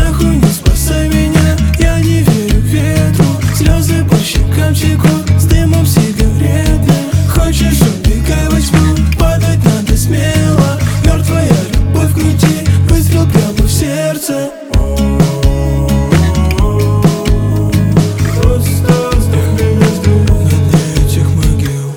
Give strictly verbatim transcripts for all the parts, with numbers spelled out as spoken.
Нахуй не спасай меня, я не верю ветру. Слезы по щекам текут с дымом сигаретным. Хочешь, убегай во тьму, падать надо смело. Мертвая любовь в груди, выстрел прямо в сердце. Просто сдохни на дне этих могил.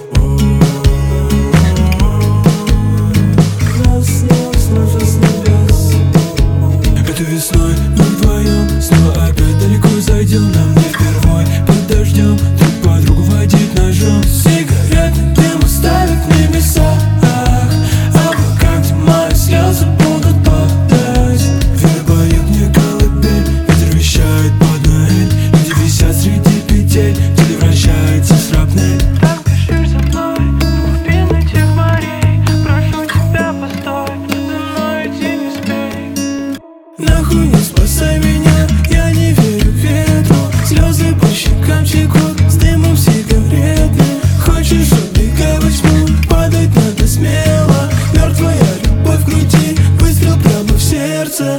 Нас снова, снова с небес. Этой весной мы вдвоем снова опять далеко зайдем. Нам не впервой под дождем друг по другу водить ножом. Сигаретный дым оставит в небесах, облака, где мои слезы будут падать. Вербоет мне колыбель, ветер вещает под Ноэль. Люди висят среди петель, теле вращается срапнель. Так спешишь за мной, глубины тех морей. Прошу тебя, постой, за мной идти не смей. Нахуй не спасай меня, я не верю ветру. Слезы по щекам текут с дымом сигаретным. Хочешь, убегай во тьму, падать надо смело. Мертвая любовь в груди, выстрел прямо в сердце.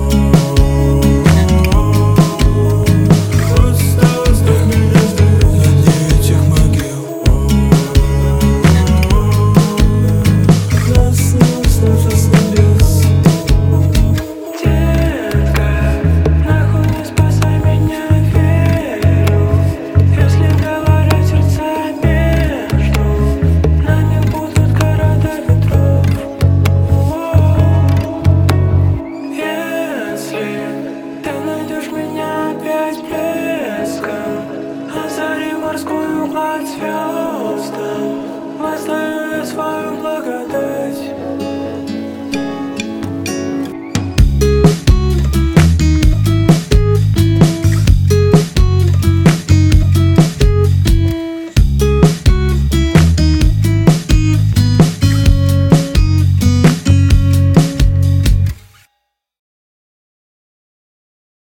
Просто сдохни на дне этих могил. Нас снова, снова с небес. Детка, нахуй не спасай меня, верю. Если говорят сердца между нами будут города ветров. Если ты найдешь меня опять блеском, озари морскую гладь звезд.